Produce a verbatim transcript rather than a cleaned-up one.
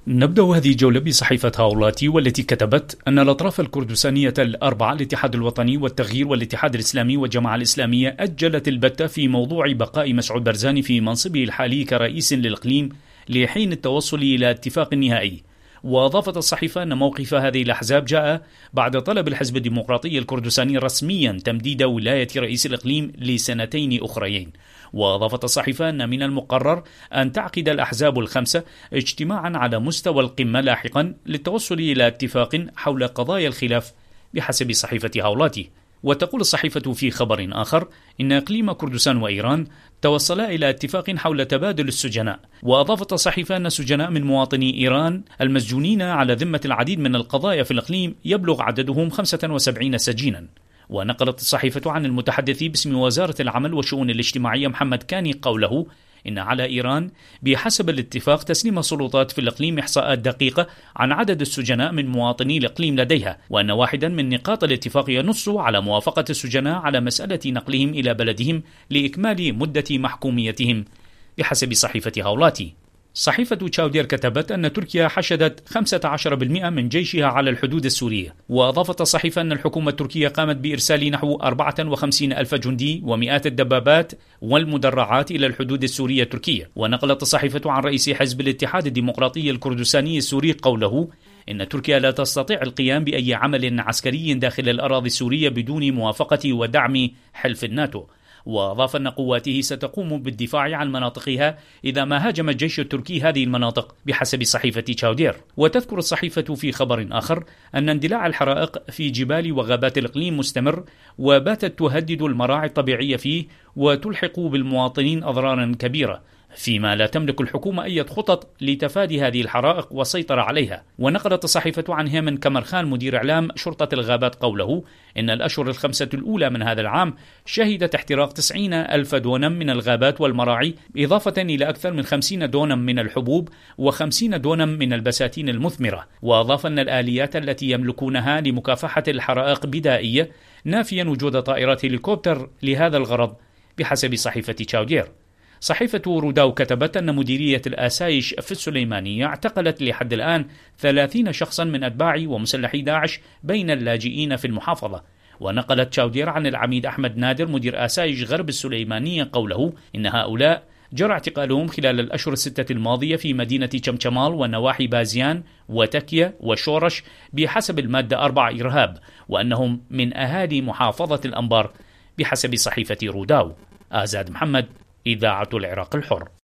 نبدأ هذه الجولة بصحيفة هاولاتي، والتي كتبت أن الأطراف الكردستانية الأربعة، الاتحاد الوطني والتغيير والاتحاد الإسلامي والجماعة الإسلامية، أجلت البتة في موضوع بقاء مسعود برزاني في منصبه الحالي كرئيس للإقليم لحين التوصل إلى اتفاق نهائي. وأضافت الصحيفة أن موقف هذه الأحزاب جاء بعد طلب الحزب الديمقراطي الكردستاني رسميا تمديد ولاية رئيس الإقليم لسنتين أخريين. وأضافت الصحيفة أن من المقرر أن تعقد الأحزاب الخمسة اجتماعا على مستوى القمة لاحقا للتوصل إلى اتفاق حول قضايا الخلاف بحسب صحيفة هاولاتي. وتقول الصحيفة في خبر آخر إن إقليم كردستان وإيران توصلا إلى اتفاق حول تبادل السجناء. وأضافت الصحيفة أن السجناء من مواطني إيران المسجونين على ذمة العديد من القضايا في الإقليم يبلغ عددهم خمسة وسبعين سجينا. ونقلت الصحيفة عن المتحدث باسم وزارة العمل والشؤون الاجتماعية محمد كاني قوله إن على إيران بحسب الاتفاق تسليم السلطات في الإقليم إحصاءات دقيقة عن عدد السجناء من مواطني الإقليم لديها، وأن واحدا من نقاط الاتفاق ينص على موافقة السجناء على مسألة نقلهم إلى بلدهم لإكمال مدة محكوميتهم بحسب صحيفة هاولاتي. صحيفة تشاودير كتبت أن تركيا حشدت خمسة عشر بالمئة من جيشها على الحدود السورية. وأضافت الصحيفة أن الحكومة التركية قامت بإرسال نحو أربعة وخمسين ألف جندي ومئات الدبابات والمدرعات إلى الحدود السورية التركية. ونقلت الصحيفة عن رئيس حزب الاتحاد الديمقراطي الكردستاني السوري قوله إن تركيا لا تستطيع القيام بأي عمل عسكري داخل الأراضي السورية بدون موافقة ودعم حلف الناتو. وأضاف أن قواته ستقوم بالدفاع عن مناطقها إذا ما هاجم الجيش التركي هذه المناطق بحسب صحيفة تشاودير. وتذكر الصحيفة في خبر آخر أن اندلاع الحرائق في جبال وغابات الإقليم مستمر، وباتت تهدد المراعي الطبيعية فيه وتلحق بالمواطنين أضرارا كبيرة، فيما لا تملك الحكومة أي خطط لتفادي هذه الحرائق والسيطرة عليها. ونقلت الصحيفة عن هيمن كمرخان مدير إعلام شرطة الغابات قوله إن الأشهر الخمسة الأولى من هذا العام شهدت احتراق تسعين ألف دونم من الغابات والمراعي، إضافة إلى أكثر من خمسين دونم من الحبوب وخمسين دونم من البساتين المثمرة. وأضاف أن الآليات التي يملكونها لمكافحة الحرائق بدائية، نافيا وجود طائرات هليكوبتر لهذا الغرض بحسب صحيفة تشاودير. صحيفة روداو كتبت أن مديرية الآسايش في السليمانية اعتقلت لحد الآن ثلاثين شخصا من أتباع ومسلحي داعش بين اللاجئين في المحافظة. ونقلت تشاودير عن العميد أحمد نادر مدير آسايش غرب السليمانية قوله إن هؤلاء جرى اعتقالهم خلال الأشهر الستة الماضية في مدينة شمشمال ونواحي بازيان وتكية وشورش بحسب المادة أربعة إرهاب، وأنهم من أهالي محافظة الأنبار بحسب صحيفة روداو. آزاد محمد، إذاعة العراق الحر.